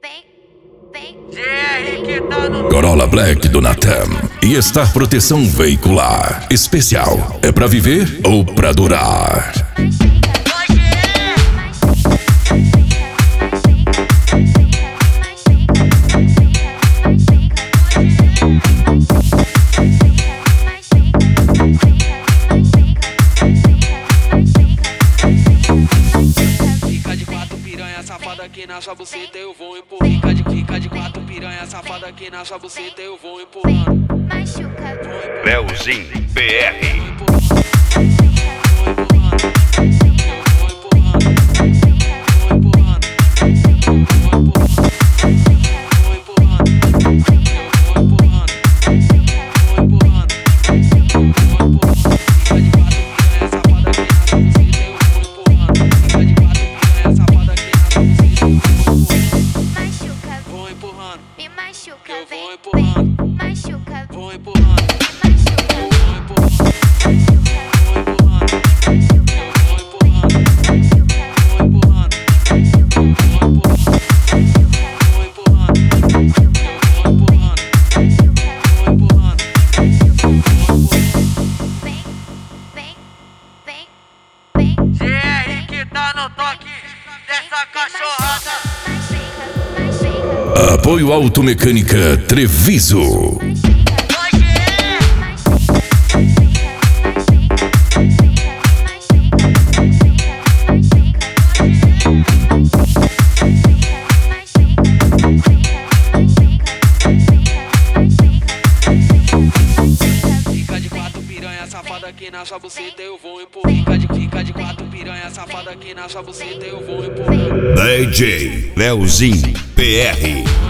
Corolla Black do Natam e Star Proteção Veicular. Especial, é pra viver ou pra durar? Fica de quatro piranha safada aqui na sua buceta eu vou empurrar. Fica de quatro piranha safada aqui na sua buceta eu vou empurrando. Leozinho BR. Me machuca, vem, machuca, Vou empurrando. GR que tá no toque dessa cachorrada. Apoio Automecânica Treviso. Fica de quatro piranha safada aqui na sua buceta eu vou empurrar. Fica de quatro piranha safada aqui na sua buceta eu vou empurrar. DJ Leozinho BR.